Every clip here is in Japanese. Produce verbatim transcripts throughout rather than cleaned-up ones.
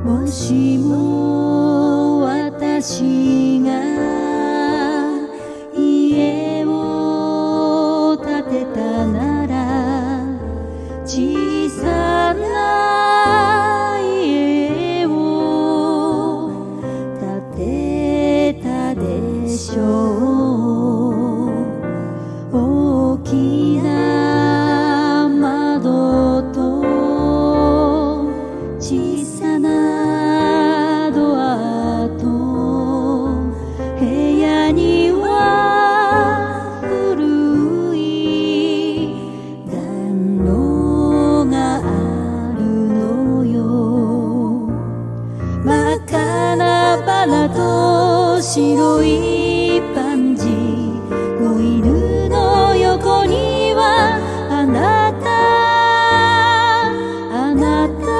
もしも私が家を建てたなら、小さな家を建てたでしょう。大きな窓と小さなドアと、部屋には古い暖炉があるのよ。真っ赤なバラと白いパンジー、子犬の横にはあなた、あなた、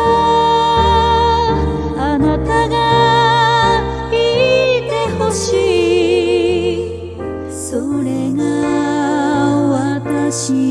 あなたがいてほしい。それが私